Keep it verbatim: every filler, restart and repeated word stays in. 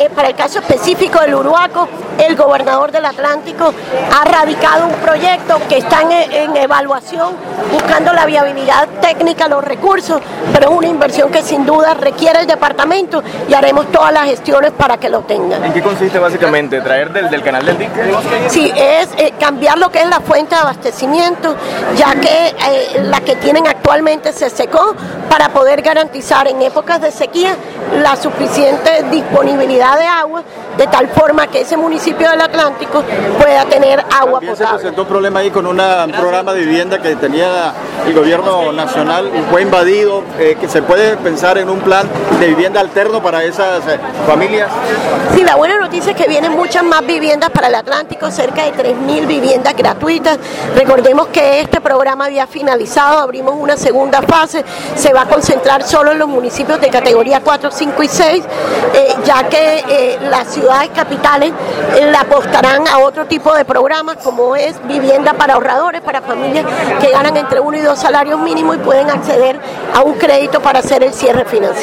eh, para el caso específico del Uruaco, el gobernador del Atlántico ha radicado un proyecto que está en, en evaluación, buscando la viabilidad técnica, los recursos, pero es una inversión que sin duda requiere el departamento y haremos todas las gestiones para que lo tengan. ¿En qué consiste básicamente? ¿Traer del, del canal del dique? Sí, es eh, cambiar lo que es la fuente de abastecimiento, ya que eh, la que tienen actualmente se secó, para poder garantizar en épocas de sequía la suficiente disponibilidad de agua, de tal forma que ese municipio del Atlántico pueda tener agua También potable. se presentó un problema ahí con una, un programa de vivienda que tenía el gobierno nacional, fue invadido, eh, que se puede pensar en un plan de vivienda alterno para esas eh, familias. Sí, la buena noticia es que vienen muchas más viviendas para el Atlántico, cerca de tres mil viviendas gratuitas. Recordemos que este programa había finalizado, abrimos una segunda fase, se va a concentrar solo en los municipios de categoría cuatro, cinco y seis, eh, ya que eh, las ciudades capitales eh, le apostarán a otro tipo de programas, como es vivienda para ahorradores, para familias que ganan entre uno y dos salarios mínimos y pueden acceder a un crédito para hacer el cierre financiero.